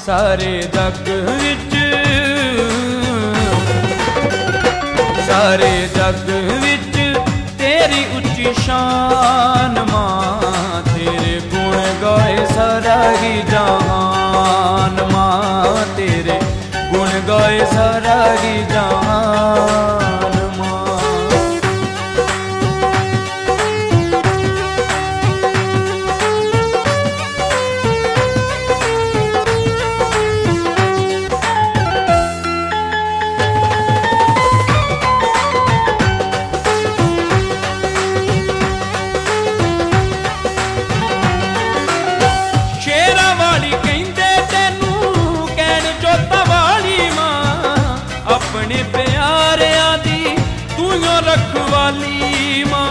सारे जग विच सारे जग विच तेरी उच्ची शान मां, तेरे गुण गाए सारा ही जहान मां, तेरे गुण गाए सारा ही जहान मां। अपने प्यारिया दी तू रखवाली मां,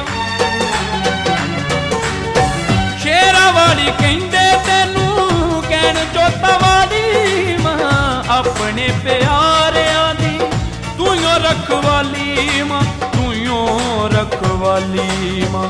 शेरा वाली कहंदे तैनू कहण जोता वाली मां, अपने प्यारिया दी तू रखवाली मां, तू रखवाली मां।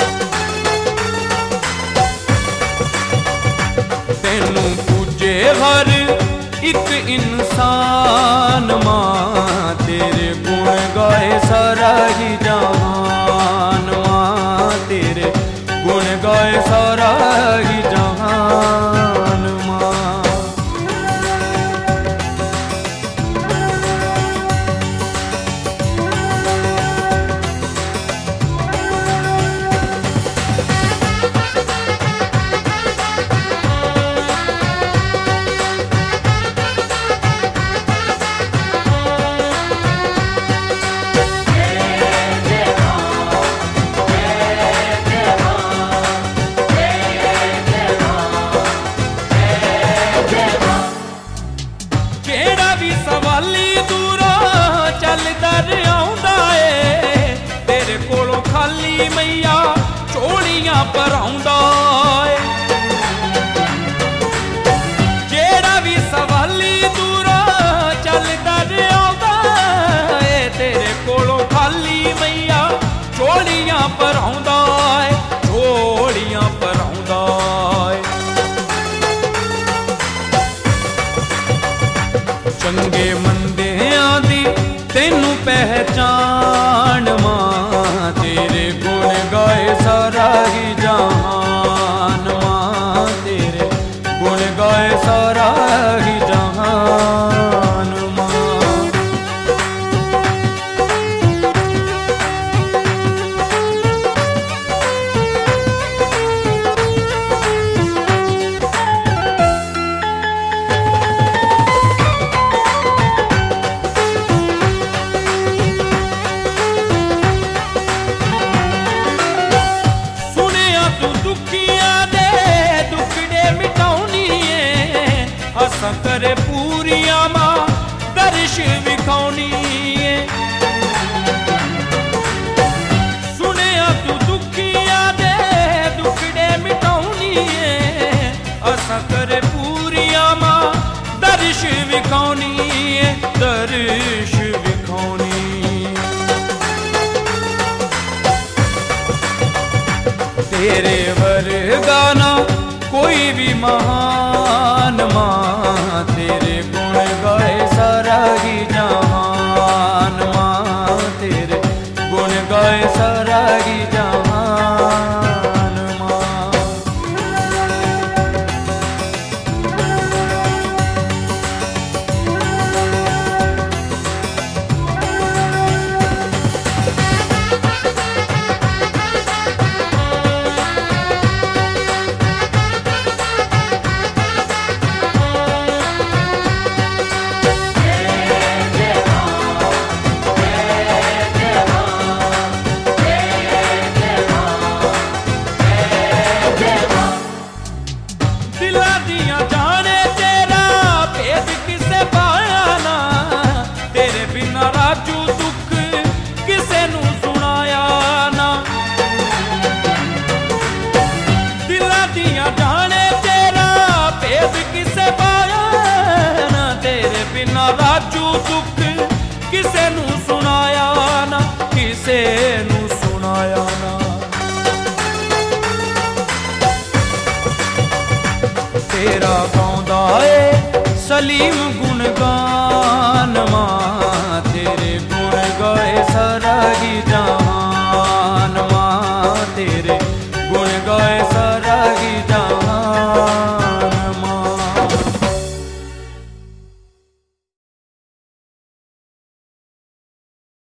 तैनू पूजे हर एक इंसान मां, तेरे गुण गाए सारा ही जहान मां, तेरे गुण गाए सारा ही जहान मां। तेरे कोलों खाली मैया झोलियां भराउंदा है, जेड़ा भी सवाली दूरा चलदा आउंदा है, तेरे कोलों खाली मैया झोलियां भराउंदा है, झोलियां भराउंदा है। चंगे मंदियां दी तैनू पहचान मां, तेरे गुण गाए सारा ही जहान मां, तेरे गुण गाए सारा ही जहान मां। करे पूरिया मां दर्श विखाउनी है, सुनिया तू दुखिया दे दुखड़े मिटाउनी है, असा करे पूरिया मां दर्श विखाउनी है, दर्श विखाउनी। तेरे वर्गाना कोई भी महान मां, तेरे गुण गाए सारा ही जहान मां, तेरे गुण गाए सारा ही जहान मां। राजू दुख किसे नू सुनाया ना, किसे नू सुनाया ना। तेरा गाँदा है सलीम गुणगान।